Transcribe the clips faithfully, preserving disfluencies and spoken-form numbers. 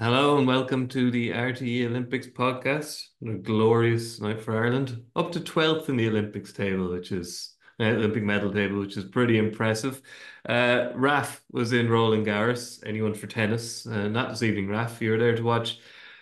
Hello and welcome to the R T E Olympics podcast. What a glorious night for Ireland. Up to twelfth in the Olympics table, which is uh, Olympic medal table, which is pretty impressive. Uh, Raf was in Roland Garros. Anyone for tennis? Uh, not this evening, Raf. You were there to watch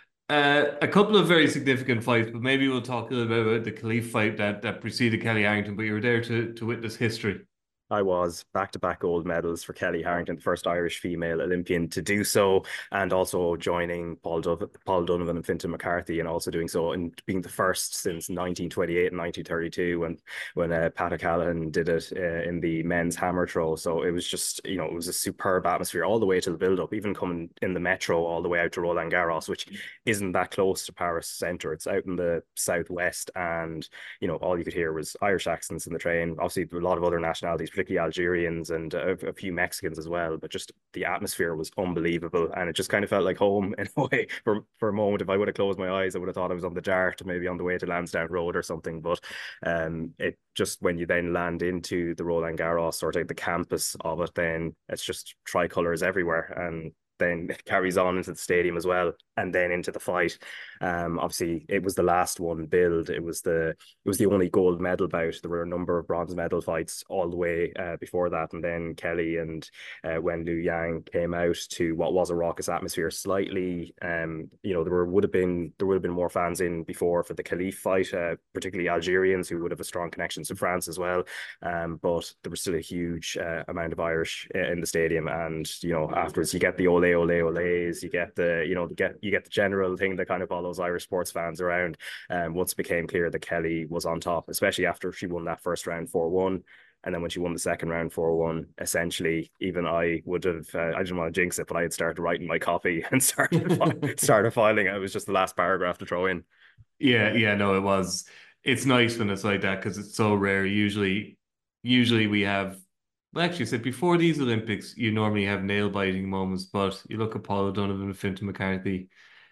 uh, a couple of very significant fights, but maybe we'll talk a little bit about the Khalif fight that, that preceded Kelly Harrington. But you were there to to witness history. I was back-to-back gold medals for Kelly Harrington, the first Irish female Olympian to do so, and also joining Paul, Dov Paul Donovan and Fintan McCarthy, and also doing so and being the first since nineteen twenty-eight and nineteen thirty-two when when uh, Pat O'Callaghan did it uh, in the men's hammer throw. So it was just, you know, it was a superb atmosphere all the way to the build-up, even coming in the metro all the way out to Roland Garros, which isn't that close to Paris centre. It's out in the southwest, and you know, all you could hear was Irish accents in the train. Obviously, a lot of other nationalities, particularly Algerians and a, a few Mexicans as well. But just the atmosphere was unbelievable, and it just kind of felt like home in a way. For for a moment, if I would have closed my eyes, I would have thought I was on the Dart, maybe on the way to Lansdowne Road or something. But um, it just when you then land into the Roland Garros or like the campus of it, then it's just tricolours everywhere, and then it carries on into the stadium as well, and then into the fight. Um, obviously, it was the last one billed. It was the it was the only gold medal bout. There were a number of bronze medal fights all the way uh, before that, and then Kelly and uh, Wen Lu Yang came out to what was a raucous atmosphere. Slightly, um, you know, there were would have been there would have been more fans in before for the Khalif fight, uh, particularly Algerians who would have a strong connection to France as well. Um, but there was still a huge uh, amount of Irish uh, in the stadium, and you know, afterwards you get the ole ole oles, you get the you know, you get you get the general thing that kind of follows Irish sports fans around. Um, once it became clear that Kelly was on top, especially after she won that first round four one. And then when she won the second round four one, essentially, even I would have, uh, I didn't want to jinx it, but I had started writing my copy and started started filing it. It was just the last paragraph to throw in. Yeah, yeah, no, it was. It's nice when it's like that because it's so rare. Usually, usually we have. Well, actually, I said before these Olympics, you normally have nail-biting moments, but you look at Paul O'Donovan and Fintan McCarthy,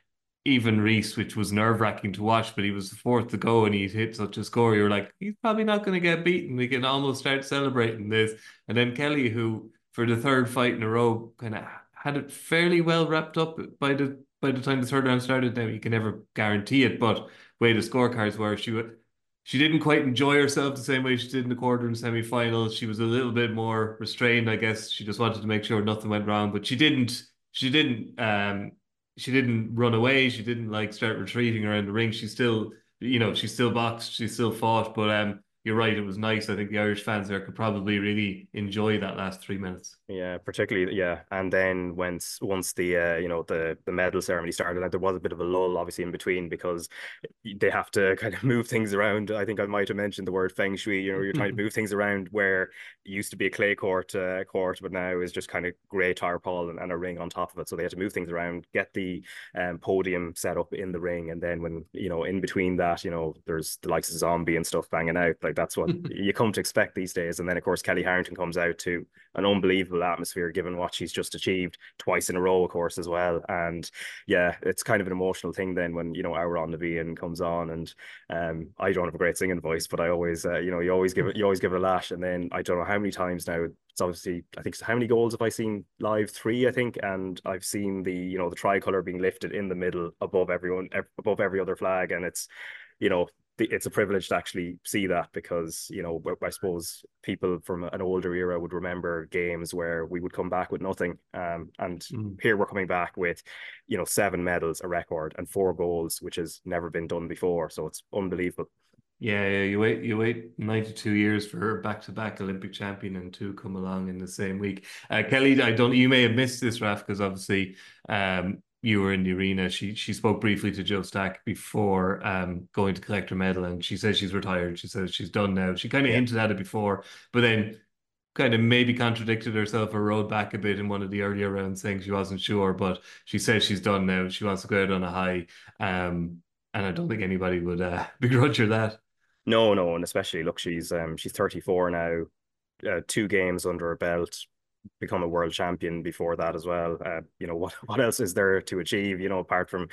even Reese, which was nerve-wracking to watch, but he was the fourth to go and he'd hit such a score. You're like, he's probably not going to get beaten. We can almost start celebrating this. And then Kelly, who for the third fight in a row, kind of had it fairly well wrapped up by the by the time the third round started. Now you can never guarantee it, but way the scorecards were, she would. She didn't quite enjoy herself the same way she did in the quarter and semi-finals. She was a little bit more restrained, I guess. She just wanted to make sure nothing went wrong, but she didn't. She didn't. Um, she didn't run away. She didn't like start retreating around the ring. She still, you know, she still boxed. She still fought. But um, you're right. It was nice. I think the Irish fans there could probably really enjoy that last three minutes. Yeah, particularly, yeah. And then once once the uh, you know, the the medal ceremony started, like, there was a bit of a lull obviously in between because they have to kind of move things around. I think I might have mentioned the word feng shui. You know, you're trying to move things around where it used to be a clay court uh, court, but now is just kind of grey tarpaulin and, and a ring on top of it. So they had to move things around, get the um, podium set up in the ring, and then when, you know, in between that, you know, there's the likes of Zombie and stuff banging out. Like that's what you come to expect these days. And then of course Kelly Harrington comes out to an unbelievable atmosphere given what she's just achieved twice in a row, of course, as well. And yeah, it's kind of an emotional thing then when, you know, Auron Navian comes on, and um, I don't have a great singing voice, but I always, uh, you know, you always give it, you always give it a lash. And then I don't know how many times now. It's obviously, I think, how many goals have I seen live? Three, I think, and I've seen the, you know, the tricolor being lifted in the middle above everyone, above every other flag, and it's, you know, it's a privilege to actually see that because, you know, I suppose people from an older era would remember games where we would come back with nothing. Um, and Mm. here we're coming back with, you know, seven medals, a record, and four goals, which has never been done before. So it's unbelievable. Yeah, yeah, you wait, you wait ninety-two years for her back-to-back Olympic champion and two come along in the same week. Uh, Kelly, I don't, you may have missed this, Raf, because obviously, um, you were in the arena. She she spoke briefly to Jill Stack before um going to collect her medal, and she says she's retired. She says she's done now. She kind of Yeah. hinted at it before, but then kind of maybe contradicted herself or rode back a bit in one of the earlier rounds, saying she wasn't sure, but she says she's done now. She wants to go out on a high. Um, and I don't think anybody would uh, begrudge her that. No, no, and especially look, she's um she's thirty-four now, uh, two games under her belt, become a world champion before that as well. Uh, you know, what what else is there to achieve? You know, apart from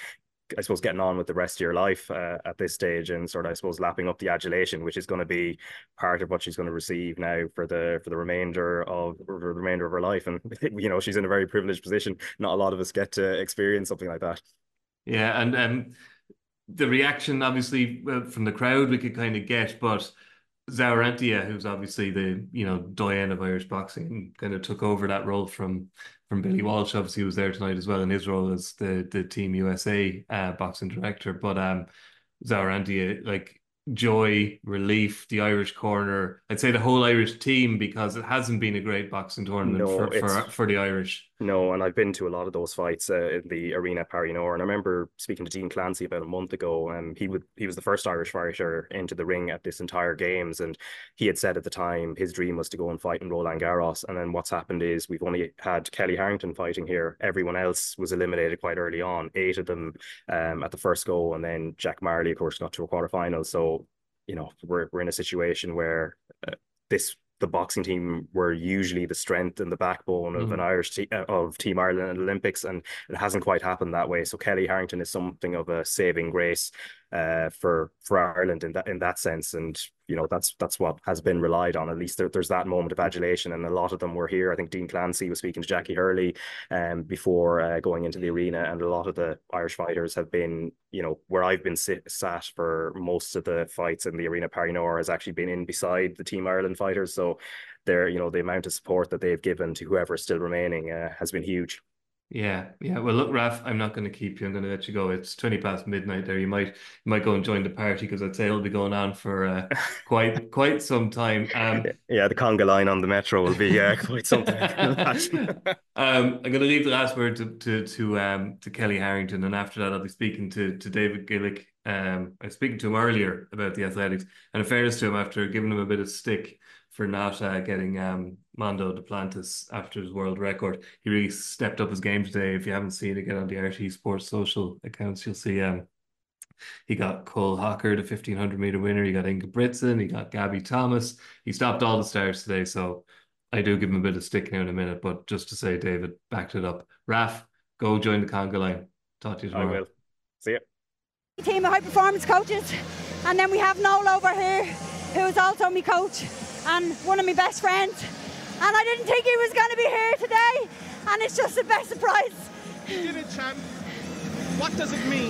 I suppose, getting on with the rest of your life uh, at this stage, and sort of, I suppose, lapping up the adulation, which is going to be part of what she's going to receive now for the for the remainder of for the remainder of her life. And you know, she's in a very privileged position. Not a lot of us get to experience something like that. Yeah, and um, the reaction, obviously, well, from the crowd, we could kind of get, but Zara Antia, who's obviously the, you know, doyen of Irish boxing, kind of took over that role from from Billy Walsh. Obviously, he was there tonight as well in his role as the the Team U S A uh, boxing director. But um, Zara Antia, like, joy, relief, the Irish corner. I'd say the whole Irish team, because it hasn't been a great boxing tournament No, for it's for for the Irish. No, and I've been to a lot of those fights uh, in the arena at Paris-Nord, and I remember speaking to Dean Clancy about a month ago, and he would he was the first Irish fighter into the ring at this entire games, and he had said at the time his dream was to go and fight in Roland Garros, and then what's happened is we've only had Kelly Harrington fighting here. Everyone else was eliminated quite early on, eight of them um, at the first go, and then Jack Marley, of course, got to a quarterfinal. So, you know, we're we're in a situation where uh, this the boxing team were usually the strength and the backbone of an Mm. Irish te of Team Ireland at Olympics, and it hasn't quite happened that way. So Kelly Harrington is something of a saving grace uh, for for Ireland in that in that sense, and you know that's that's what has been relied on. At least there, there's that moment of adulation, and a lot of them were here. I think Dean Clancy was speaking to Jackie Hurley um, before uh, going into the arena, and a lot of the Irish fighters have been, you know, where I've been sit, sat for most of the fights in the arena. Paris-Nord has actually been in beside the Team Ireland fighters, so they're, you know, the amount of support that they've given to whoever is still remaining uh, has been huge. Yeah, yeah. Well, look, Raf, I'm not going to keep you. I'm going to let you go. It's twenty past midnight there. You might you might go and join the party, because I'd say it'll be going on for uh, quite quite some time. Um, Yeah, the conga line on the metro will be uh, quite something, I can imagine. um, I'm going to leave the last word to to to um to Kelly Harrington, and after that, I'll be speaking to to David Gillick. Um, I was speaking to him earlier about the athletics, and in fairness to him, after giving him a bit of stick for not uh, getting um Mondo Duplantis after his world record, he really stepped up his game today. If you haven't seen it, get on the R T Sports social accounts. You'll see um he got Cole Hocker, the fifteen hundred meter winner. He got Inga Britson. He got Gabby Thomas. He stopped all the stars today. So I do give him a bit of stick now in a minute. But just to say, David backed it up. Raf, go join the conga line. Talk to you I tomorrow. will. See you. Team of high performance coaches, and then we have Noel over here, who is also my coach and one of my best friends. And I didn't think he was going to be here today, and it's just the best surprise. You did it, champ. What does it mean?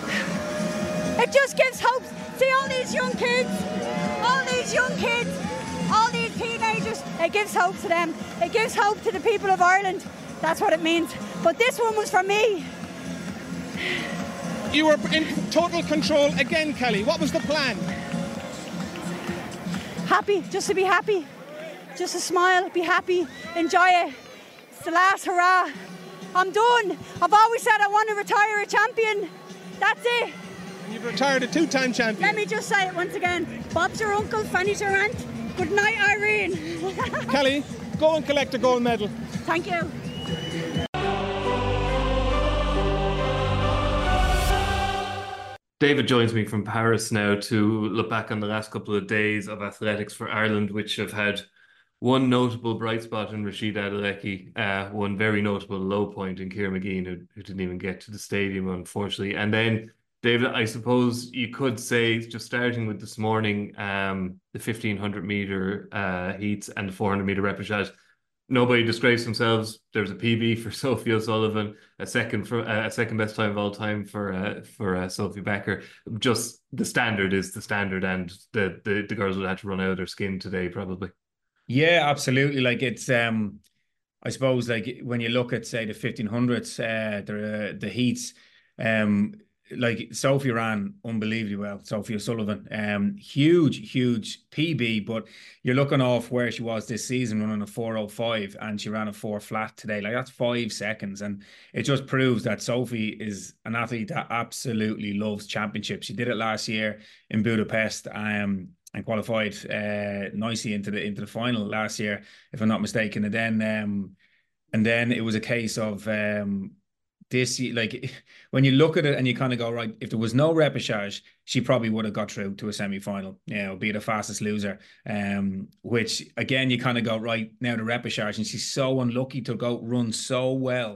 It just gives hope. See all these young kids, all these young kids, all these teenagers. It gives hope to them. It gives hope to the people of Ireland. That's what it means. But this one was for me. You were in total control again, Kelly. What was the plan? Happy, just to be happy. Just to smile, be happy, enjoy it. It's the last hurrah. I'm done. I've always said I want to retire a champion. That's it. And you've retired a two-time champion. Let me just say it once again. Bob's your uncle, Fanny's your aunt. Good night, Irene. Kelly, go and collect a gold medal. Thank you. David joins me from Paris now to look back on the last couple of days of athletics for Ireland, which have had one notable bright spot in Rashid Adelecki, uh, one very notable low point in Ciara Mageean, who, who didn't even get to the stadium, unfortunately. And then, David, I suppose you could say, just starting with this morning, um, the fifteen hundred meter uh, heats and the four hundred meter repechage. Nobody disgraced themselves. There was a P B for Sophie O'Sullivan, a second for uh, a second best time of all time for uh, for uh, Sophie Becker. Just the standard is the standard, and the, the the girls would have to run out of their skin today, probably. Yeah, absolutely. Like it's um, I suppose like when you look at say the fifteen hundreds, uh, the uh, the heats, um. Like Sophie ran unbelievably well. Sophie O'Sullivan, um, huge, huge P B. But you're looking off where she was this season, running a four oh five, and she ran a four flat today. Like that's five seconds, and it just proves that Sophie is an athlete that absolutely loves championships. She did it last year in Budapest, um, and qualified uh, nicely into the into the final last year, if I'm not mistaken. And then, um, and then it was a case of. Um, This, like, when you look at it and you kind of go, right, if there was no repechage, she probably would have got through to a semi-final, you know, be the fastest loser. Um, which, again, you kind of go, right, now the repechage, and she's so unlucky to go run so well.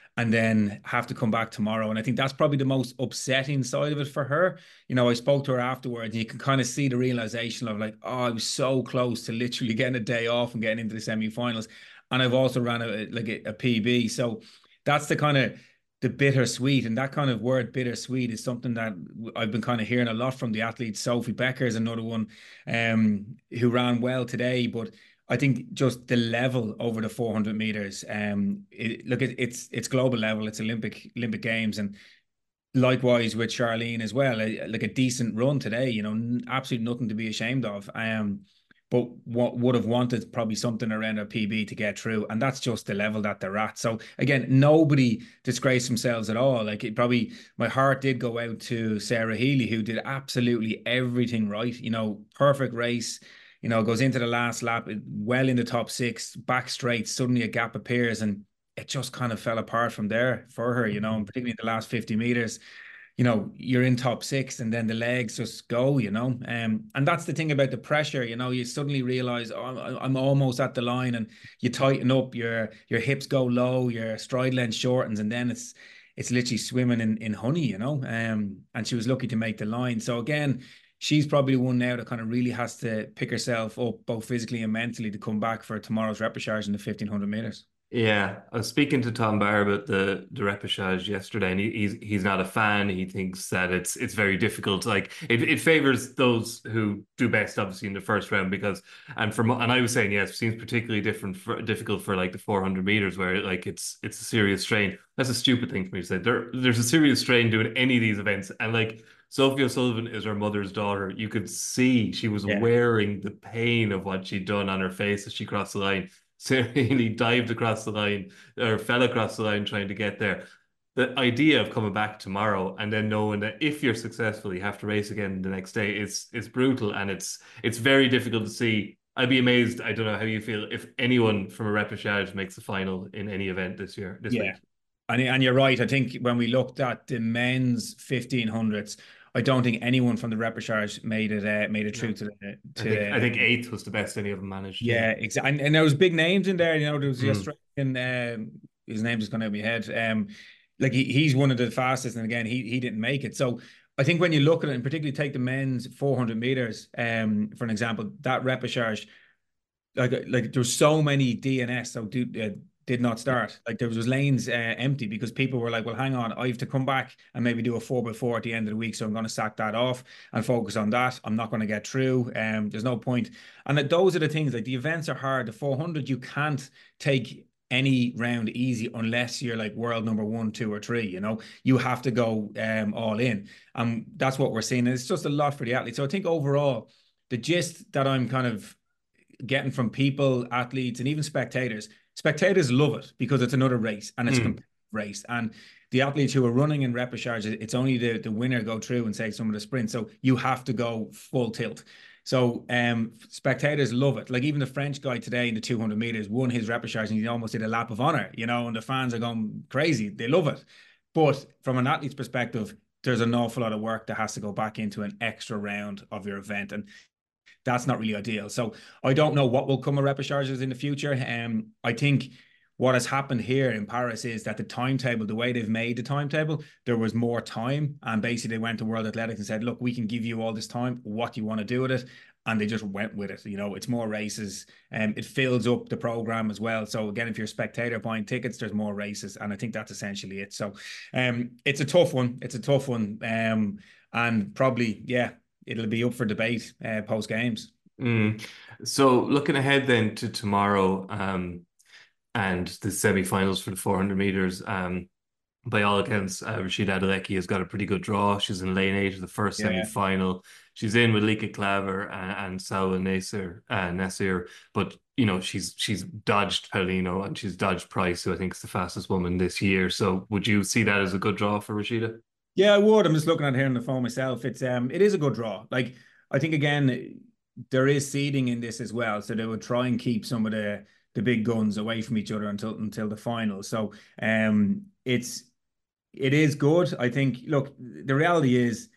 and then have to come back tomorrow. And I think that's probably the most upsetting side of it for her. You know, I spoke to her afterwards, and you can kind of see the realization of like, oh, I was so close to literally getting a day off and getting into the semi-finals. And I've also ran a like a, a P B. So that's the kind of the bittersweet, and that kind of word bittersweet is something that I've been kind of hearing a lot from the athletes. Sophie Becker is another one um, who ran well today, but I think just the level over the four hundred meters, um, it, look, it, it's it's global level, it's Olympic Olympic Games, and likewise with Charlene as well, a, like a decent run today, you know, absolutely nothing to be ashamed of. Um, but what would have wanted probably something around a P B to get through, and that's just the level that they're at. So again, nobody disgraced themselves at all. Like it probably, my heart did go out to Sarah Healy, who did absolutely everything right. You know, perfect race. You know, goes into the last lap, well in the top six, back straight. Suddenly a gap appears, and it just kind of fell apart from there for her. You know, and particularly in the last fifty meters. You know, you're in top six and then the legs just go, you know. Um, and that's the thing about the pressure, you know, you suddenly realize, oh, I'm, I'm almost at the line, and you tighten up, your your hips go low, your stride length shortens, and then it's it's literally swimming in, in honey, you know. Um, and she was lucky to make the line. So again, she's probably the one now that kind of really has to pick herself up both physically and mentally to come back for tomorrow's repechage in the fifteen hundred meters. Yeah, I was speaking to Tom Barr about the the repechage yesterday, and he, he's he's not a fan. He thinks that it's it's very difficult. Like it, it favors those who do best, obviously, in the first round because and from and I was saying yes, it seems particularly different for difficult for like the four hundred meters where like it's it's a serious strain. That's a stupid thing for me to say. There there's a serious strain doing any of these events, and like Sophie O'Sullivan is her mother's daughter. You could see she was Yeah. wearing the pain of what she'd done on her face as she crossed the line. Seriously dived across the line or fell across the line trying to get there. The idea of coming back tomorrow and then knowing that if you're successful, you have to race again the next day, it's it's brutal, and it's it's very difficult to see. I'd be amazed, I don't know how you feel, if anyone from a repechage makes the final in any event this year, this Yeah. week. And, and you're right. I think when we looked at the men's fifteen hundreds, I don't think anyone from the repechage made it uh, made it through to the to I think, I think eighth was the best any of them managed. yeah, exactly. And, and there was big names in there. You know, there was the Mm. Australian. Um, his name just gone out of my head. Um, like he, he's one of the fastest, and again, he he didn't make it. So I think when you look at it, and particularly take the men's four hundred meters, um, for an example, that repechage, like like there's so many D N S, so do, uh, did not start. Like there was lanes uh, empty because people were like, well, hang on, I have to come back and maybe do a four by four at the end of the week. So I'm going to sack that off and focus on that. I'm not going to get through. Um, there's no point. And that those are the things, like the events are hard. The four hundred, you can't take any round easy unless you're like world number one, two, or three. You know, you have to go um, all in. And that's what we're seeing. And it's just a lot for the athletes. So I think overall, the gist that I'm kind of getting from people, athletes, and even spectators, spectators love it because it's another race and it's mm. a competitive race. And the athletes who are running in repechage, it's only the, the winner go through and say some of the sprints. So you have to go full tilt. So um, spectators love it. Like even the French guy today in the two hundred meters won his repechage and he almost did a lap of honor, you know, and the fans are going crazy. They love it. But from an athlete's perspective, there's an awful lot of work that has to go back into an extra round of your event. And that's not really ideal. So I don't know what will come of repechages in the future. Um, I think what has happened here in Paris is that the timetable, the way they've made the timetable, there was more time. And basically they went to World Athletics and said, look, we can give you all this time. What do you want to do with it? And they just went with it. You know, it's more races and um, it fills up the program as well. So again, if you're a spectator buying tickets, there's more races. And I think that's essentially it. So um, it's a tough one. It's a tough one. Um, and probably, yeah, it'll be up for debate uh, post games. Mm. So looking ahead then to tomorrow um, and the semi-finals for the four hundred meters, um, by all accounts, uh, Rhasidat Adeleke has got a pretty good draw. She's in lane eight of the first yeah. semi-final. She's in with Lika Klaver and, and Salwa Nasir, uh, Nasir, but you know she's she's dodged Paulino and she's dodged Price, who I think is the fastest woman this year. So would you see that as a good draw for Rhasidat? Yeah, I would. I'm just looking at here on the phone myself. It's um, it is a good draw. Like I think again, there is seeding in this as well, so they would try and keep some of the the big guns away from each other until until the final. So um, it's it is good. I think. Look, the reality is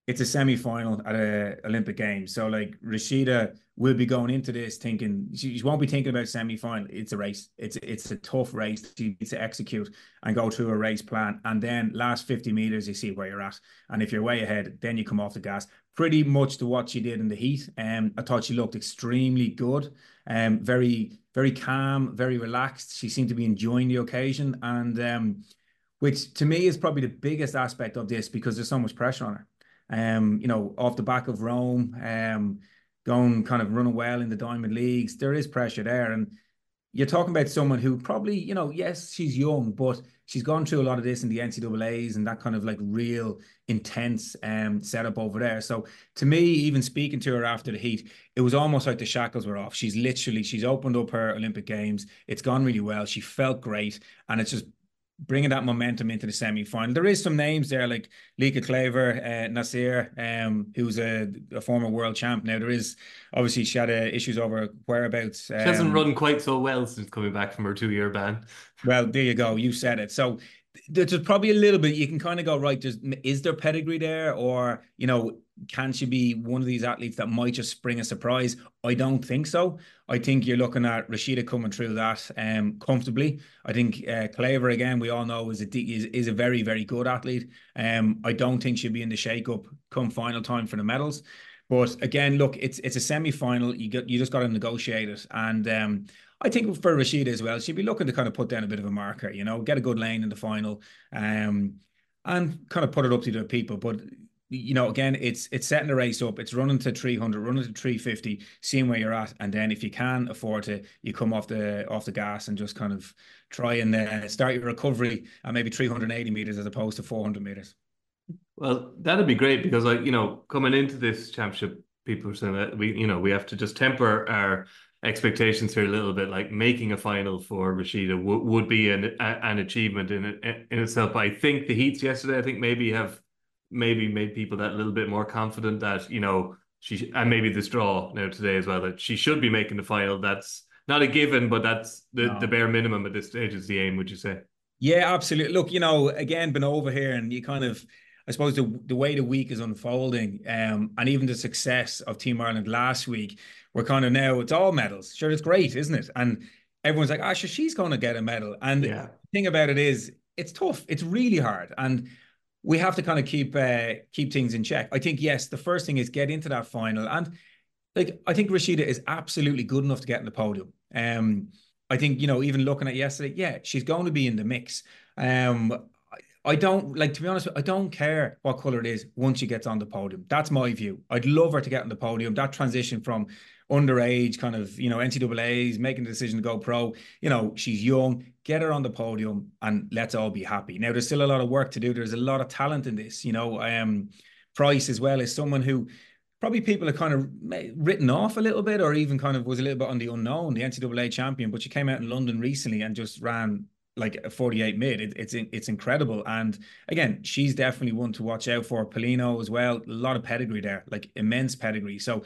it's a semi-final at a Olympic Games. So like Rashida will be going into this thinking she, she won't be thinking about semi-final. It's a race. It's it's a tough race. She needs to execute and go through a race plan. And then last fifty meters, you see where you're at. And if you're way ahead, then you come off the gas. Pretty much to what she did in the heat. Um, I thought she looked extremely good. Um, very, very calm, very relaxed. She seemed to be enjoying the occasion. And um, which to me is probably the biggest aspect of this because there's so much pressure on her. Um, you know, off the back of Rome, um, going kind of running well in the Diamond Leagues, there is pressure there. And you're talking about someone who probably, you know, yes, she's young, but she's gone through a lot of this in the N C double A's and that kind of like real intense um setup over there. So to me, even speaking to her after the heat, it was almost like the shackles were off. She's literally, she's opened up her Olympic Games. It's gone really well. She felt great. And it's just bringing that momentum into the semi-final. There is some names there like Lika Klaver, uh, Nasir, um, who's a, a former world champ. Now there is obviously she had uh, issues over whereabouts. Um, she hasn't run quite so well since coming back from her two-year ban. Well, there you go. You said it. So there's probably a little bit you can kind of go right. There's is there pedigree there, or you know, can she be one of these athletes that might just bring a surprise? I don't think so. I think you're looking at Rashida coming through that um comfortably. I think uh, Klaver again, we all know is a is, is a very very good athlete. Um, I don't think she'll be in the shake-up come final time for the medals. But again, look, it's it's a semi-final. You get you just got to negotiate it, and um. I think for Rashida as well, she'd be looking to kind of put down a bit of a marker, you know, get a good lane in the final, um, and kind of put it up to the people. But you know, again, it's it's setting the race up. It's running to three hundred, running to three fifty, seeing where you're at, and then if you can afford to, you come off the off the gas and just kind of try and uh, start your recovery at maybe three hundred eighty meters as opposed to four hundred meters. Well, that'd be great because, like, you know, coming into this championship, people are saying that we, you know, we have to just temper our expectations here a little bit. Like making a final for Rashida w- would be an a, an achievement in it in itself. But I think the heats yesterday, I think maybe have maybe made people that little bit more confident that, you know, she and maybe this draw now today as well, that she should be making the final. That's not a given, but that's the, no. the bare minimum at this stage is the aim, would you say? Yeah, absolutely. Look, you know, again, been over here and you kind of, I suppose the the way the week is unfolding, um, and even the success of Team Ireland last week, we're kind of now, it's all medals. Sure, it's great, isn't it? And everyone's like, ah, sure, she's going to get a medal. And yeah. the thing about it is, it's tough. It's really hard. And we have to kind of keep uh, keep things in check. I think, yes, the first thing is get into that final. And like, I think Rashida is absolutely good enough to get in the podium. Um, I think, you know, even looking at yesterday, yeah, she's going to be in the mix. Um, I don't, like, to be honest, I don't care what colour it is once she gets on the podium. That's my view. I'd love her to get on the podium. That transition from underage kind of, you know, N C double A's, making the decision to go pro, you know, she's young, get her on the podium and let's all be happy. Now, there's still a lot of work to do. There's a lot of talent in this, you know. Um, Price as well is someone who probably people have kind of written off a little bit, or even kind of was a little bit on the unknown, the N C double A champion, but she came out in London recently and just ran like a forty-eight mid. It, it's it's incredible. And again, she's definitely one to watch out for. Polino as well, a lot of pedigree there, like immense pedigree. So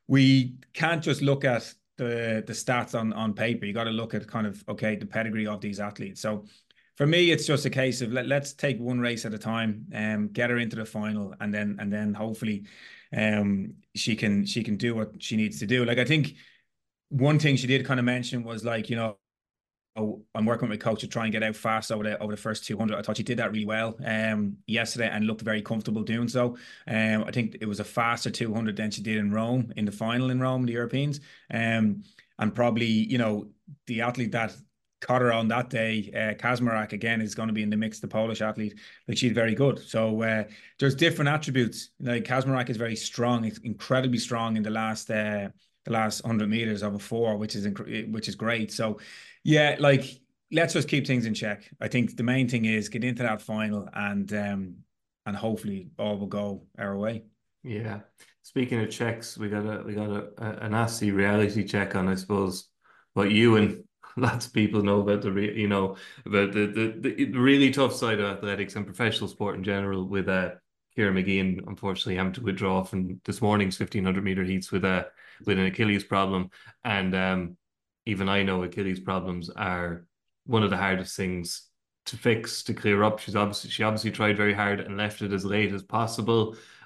we can't just look at the the stats on on paper. You got to look at kind of, okay, the pedigree of these athletes. So for me, it's just a case of let, let's take one race at a time and um, get her into the final, and then and then hopefully um she can she can do what she needs to do. Like, I think one thing she did kind of mention was, like, you know, Oh, I'm working with my coach to try and get out fast over the over the first two hundred. I thought she did that really well um, yesterday and looked very comfortable doing so. Um, I think it was a faster two hundred than she did in Rome, in the final in Rome, the Europeans. Um, and probably, you know, the athlete that caught her on that day, uh, Kazmarek, again, is going to be in the mix, the Polish athlete. Like, she's very good. So uh, there's different attributes. Like, Kazmarek is very strong. It's incredibly strong in the last uh, the last one hundred meters of a four, which is which is great. So yeah, like, let's just keep things in check. I think the main thing is get into that final, and um, and hopefully all will go our way. Yeah. Speaking of checks, we got a we got a, a an nasty reality check on, I suppose, what you and lots of people know about the re, you know about the, the the really tough side of athletics and professional sport in general. With uh, Ciara Mageean unfortunately having to withdraw from this morning's fifteen hundred meter heats with a with an Achilles problem, and um. Even I know Achilles problems are one of the hardest things to fix, to clear up. She's obviously she obviously tried very hard and left it as late as possible.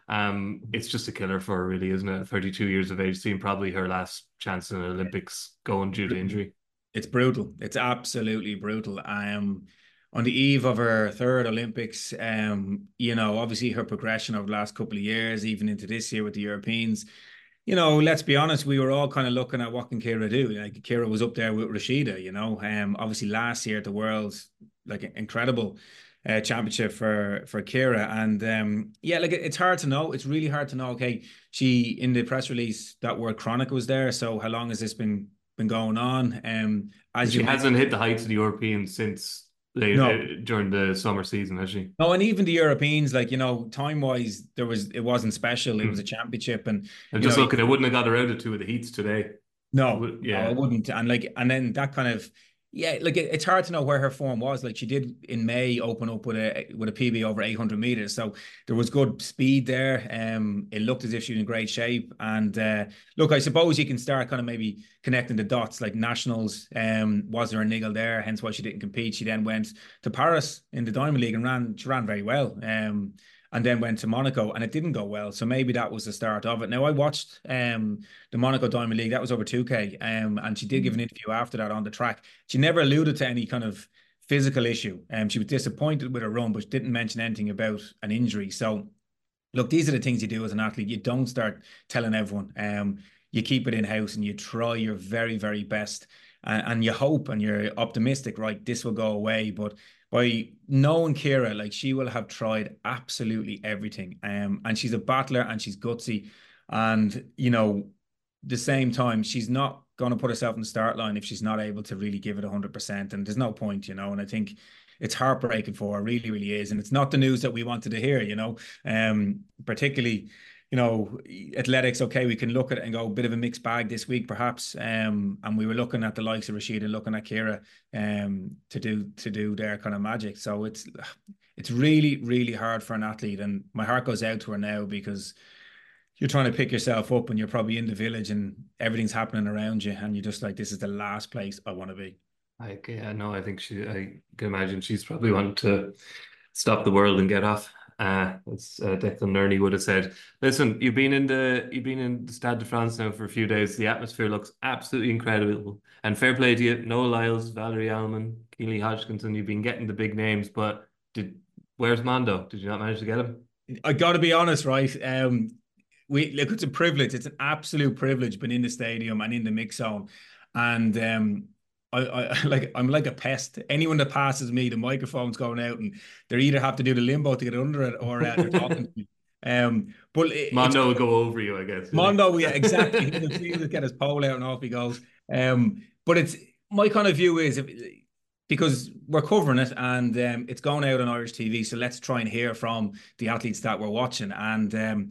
Um, it's just a killer for her, really, isn't it? thirty-two years of age, seeing probably her last chance in the Olympics going due to injury. It's brutal. It's absolutely brutal. Um, on the eve of her third Olympics, um, you know, obviously her progression over the last couple of years, even into this year with the Europeans, you know, let's be honest, we were all kind of looking at what can Ciara do. Like Ciara was up there with Rashida, you know, um, obviously last year at the Worlds, like incredible uh, championship for for Ciara, and um, yeah, like it's hard to know. It's really hard to know. Okay, she in the press release that word chronic was there. So how long has this been been going on? Um, as She you hasn't hit the heights of the Europeans since late, No. uh, during the summer season, has she? No, and even the Europeans, like, you know, time wise, there was it wasn't special. It Mm. was a championship, and I'm you just know, looking, I wouldn't have got her out of two of the heats today. No, Would- no, yeah. I wouldn't. And like, and then that kind of, yeah, like it, it's hard to know where her form was. Like she did in May open up with a with a P B over eight hundred meters, so there was good speed there. Um, it looked as if she was in great shape. And uh, look, I suppose you can start kind of maybe connecting the dots. Like nationals, um, was there a niggle there? Hence why she didn't compete. She then went to Paris in the Diamond League and ran. She ran very well. Um. And then went to Monaco, and it didn't go well. So maybe that was the start of it. Now I watched um, the Monaco Diamond League. That was over two K, um, and she did give an interview after that on the track. She never alluded to any kind of physical issue. Um, she was disappointed with her run, but didn't mention anything about an injury. So, look, these are the things you do as an athlete. You don't start telling everyone. Um, you keep it in house, and you try your very, very best, and, and you hope, and you're optimistic. Right, this will go away, but by knowing Ciara, like she will have tried absolutely everything. Um, and she's a battler and she's gutsy. And, you know, the same time, she's not going to put herself in the start line if she's not able to really give it one hundred percent. And there's no point, you know. And I think it's heartbreaking for her, really, really is. And it's not the news that we wanted to hear, you know, um, particularly, you know, athletics, okay, we can look at it and go a bit of a mixed bag this week, perhaps. Um, and we were looking at the likes of Rashida, looking at Ciara um, to do to do their kind of magic. So it's it's really, really hard for an athlete. And my heart goes out to her now because you're trying to pick yourself up and you're probably in the village and everything's happening around you. And you're just like, this is the last place I want to be. I, yeah, no, I think she, I can imagine she's probably wanting to stop the world and get off. Uh, as uh, Declan Nerney would have said. Listen, you've been in the you've been in the Stade de France now for a few days. The atmosphere looks absolutely incredible, and fair play to you, Noah Lyles, Valerie Allman, Keely Hodgkinson. You've been getting the big names, but did where's Mondo? Did you not manage to get him? I got to be honest, right? Um, we look, it's a privilege. It's an absolute privilege being in the stadium and in the mix zone, and um. I, I like I'm like a pest. Anyone that passes me, the microphone's going out, and they either have to do the limbo to get under it, or uh, they're talking to me. Um, but it, Mondo will go over you, I guess. Mondo, yeah, exactly. He'll get his pole out and off he goes. Um, but it's my kind of view is if, because we're covering it and um, it's going out on Irish T V, so let's try and hear from the athletes that we're watching. And um,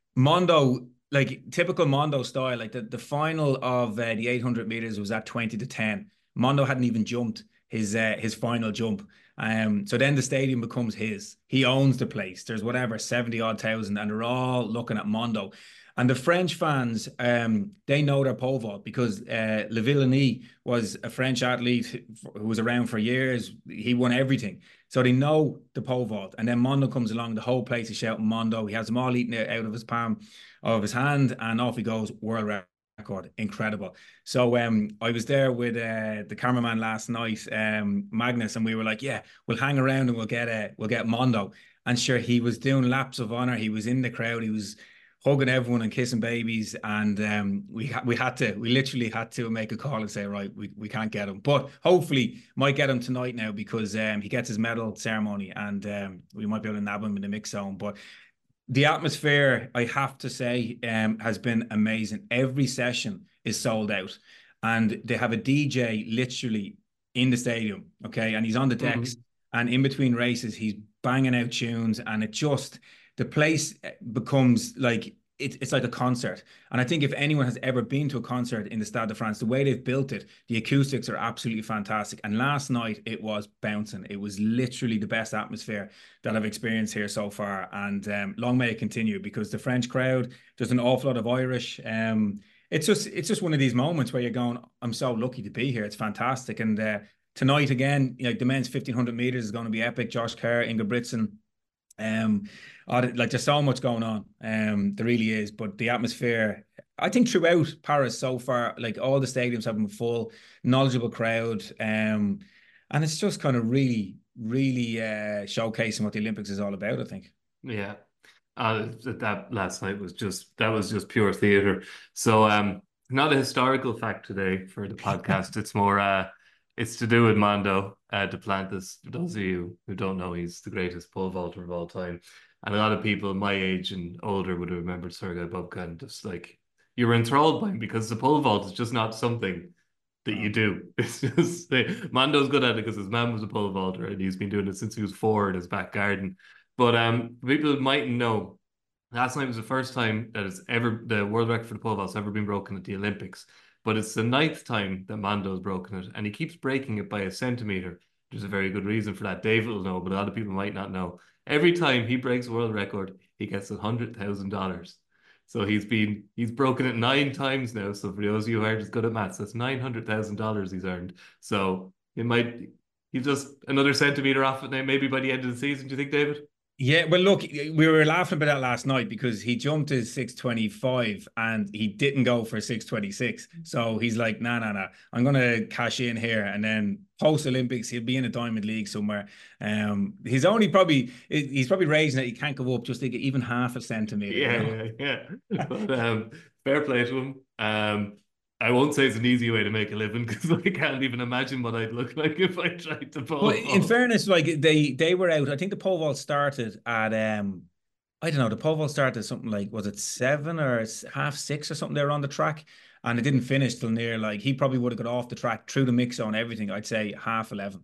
Mondo, like typical Mondo style, like the, the final of uh, the eight hundred meters was at twenty to ten. Mondo hadn't even jumped his uh, his final jump. Um, so then the stadium becomes his. He owns the place. There's whatever, seventy odd thousand, and they're all looking at Mondo. And the French fans, um, they know their pole vault because uh, Le Villani was a French athlete who was around for years. He won everything. So they know the pole vault. And then Mondo comes along, the whole place is shouting Mondo. He has them all eating it out of his palm of his hand, and off he goes, world record. Record, incredible. So um, I was there with uh, the cameraman last night, um, Magnus, and we were like, "Yeah, we'll hang around and we'll get uh, we'll get Mondo." And sure, he was doing laps of honor. He was in the crowd. He was hugging everyone and kissing babies. And um, we ha we had to, we literally had to make a call and say, right, we we can't get him, but hopefully might get him tonight now because um, he gets his medal ceremony, and um, we might be able to nab him in the mix zone, but. The atmosphere, I have to say, um, has been amazing. Every session is sold out, and they have a D J literally in the stadium, okay? And he's on the decks, mm-hmm. and in between races, he's banging out tunes, and it just, the place becomes like, it, it's like a concert. And I think if anyone has ever been to a concert in the Stade de France, the way they've built it, the acoustics are absolutely fantastic. And last night it was bouncing. It was literally the best atmosphere that I've experienced here so far. And um, long may it continue, because the French crowd, there's an awful lot of Irish. Um, it's just it's just one of these moments where you're going, I'm so lucky to be here. It's fantastic. And uh, tonight again, like the men's fifteen hundred meters is going to be epic. Josh Kerr, Ingebrigtsen, Um, oh, like there's so much going on. Um, there really is. But the atmosphere, I think throughout Paris so far, like all the stadiums have been full, knowledgeable crowd. Um, and it's just kind of really, really uh showcasing what the Olympics is all about, I think. Yeah. Uh, that, that last night was just that was just pure theater. So um not a historical fact today for the podcast. It's more uh it's to do with Mondo uh Duplantis. For those of you who don't know, he's the greatest pole vaulter of all time. And a lot of people my age and older would have remembered Sergei Bubka, and just like you were enthralled by him because the pole vault is just not something that you do. It's just Mondo's good at it because his mum was a pole vaulter and he's been doing it since he was four in his back garden. But um, people mightn't know. Last night was the first time that it's ever the world record for the pole vault's ever been broken at the Olympics. But it's the ninth time that Mondo's broken it, and he keeps breaking it by a centimeter. There's a very good reason for that. David will know, but a lot of people might not know. Every time he breaks a world record, he gets a hundred thousand dollars. So he's been he's broken it nine times now. So for those of you who aren't as good at maths, that's nine hundred thousand dollars he's earned. So it might he's just another centimeter off it now, maybe by the end of the season. Do you think, David? Yeah, well, look, we were laughing about that last night because he jumped his six twenty-five and he didn't go for six twenty-six. So he's like, nah, nah, nah, I'm going to cash in here. And then post Olympics, he'll be in a Diamond League somewhere. Um, he's only probably, he's probably raising it. He can't go up just to get even half a centimeter. Yeah, you know? yeah, yeah. But, um, fair play to him. Um, I won't say it's an easy way to make a living because I can't even imagine what I'd look like if I tried to pole Well, in vault. fairness, like they they were out. I think the pole vault started at um, I don't know. The pole vault started something like was it seven or s- half six or something there on the track, and it didn't finish till near like he probably would have got off the track through the mix on everything. I'd say half eleven.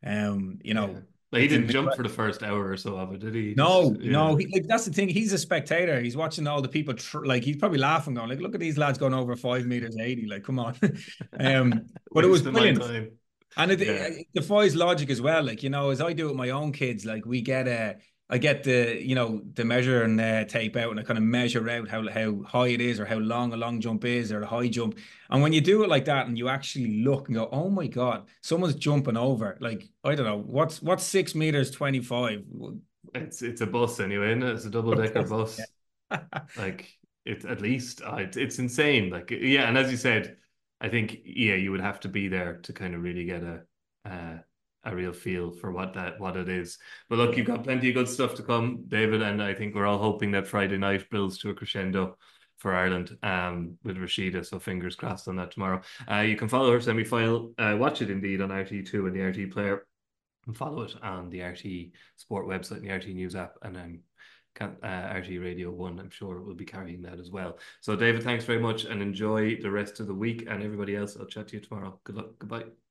Um, you Yeah. know, Like he it's an didn't jump for the first hour or so of it, did he? He just no, yeah. no, he, like that's the thing. He's a spectator. He's watching all the people. Tr like he's probably laughing, going like, "Look at these lads going over five meters eighty. Like, come on." um, but it was Wasting my brilliant. time. And it, Yeah. it defies logic as well. Like, you know, as I do with my own kids, like we get a, I get the, you know, the measure and uh, tape out and I kind of measure out how, how high it is or how long a long jump is or a high jump. And when you do it like that and you actually look and go, oh my God, someone's jumping over. Like, I don't know, what's, what's six meters twenty-five? It's it's a bus anyway, isn't it? It's a double decker bus. Yeah. Like it's at least uh, it's it's insane. Like yeah, and as you said, I think yeah, you would have to be there to kind of really get a uh, a real feel for what that what it is. But look, you've got plenty of good stuff to come, David, and I think we're all hoping that Friday night builds to a crescendo for Ireland um with Rashida. So fingers crossed on that tomorrow. Uh, you can follow her semi-final, uh, watch it indeed on R T two and the R T player, and follow it on the R T Sport website and the R T News app, and I'm um, uh, R T Radio one. I'm sure we'll be carrying that as well. So, David, thanks very much, and enjoy the rest of the week. And everybody else, I'll chat to you tomorrow. Good luck. Goodbye.